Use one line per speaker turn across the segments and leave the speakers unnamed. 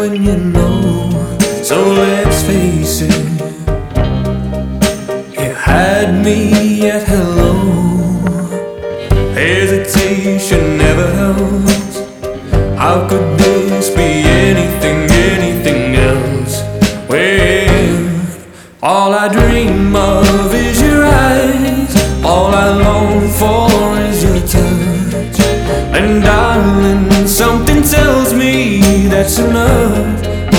when you know. So let's face it, you had me at hello. Hesitation never helps. How could this be anything else? Well, all I dream of is your eyes. All I long for is your touch. And darling, something tells me that's enough.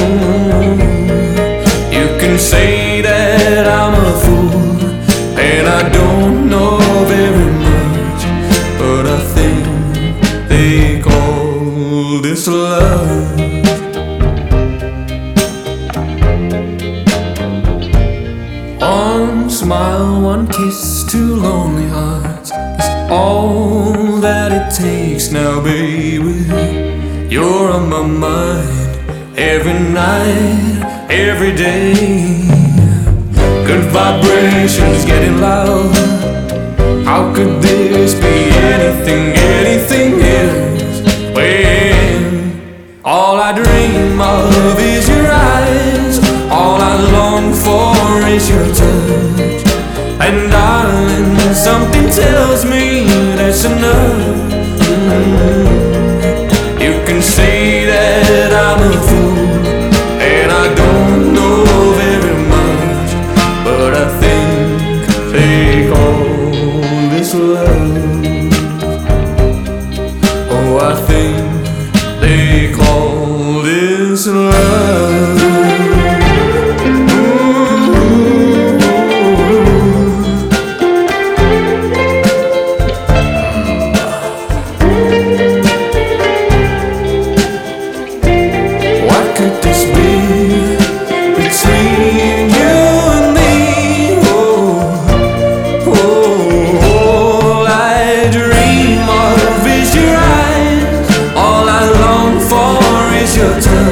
You can say that I'm a fool, and I don't know very much, but I think they call this love. One smile, one kiss, two lonely hearts is all that it takes now, baby. You're on my mind every night, every day. Good vibrations getting loud. How could this be anything else? When all I dream of is your eyes, all I long for is your touch. And darling, something tells me that's enough. You can say that I'm a fool, and I don't know very much, but I think they call this love. Oh, I think they call this love. Your touch.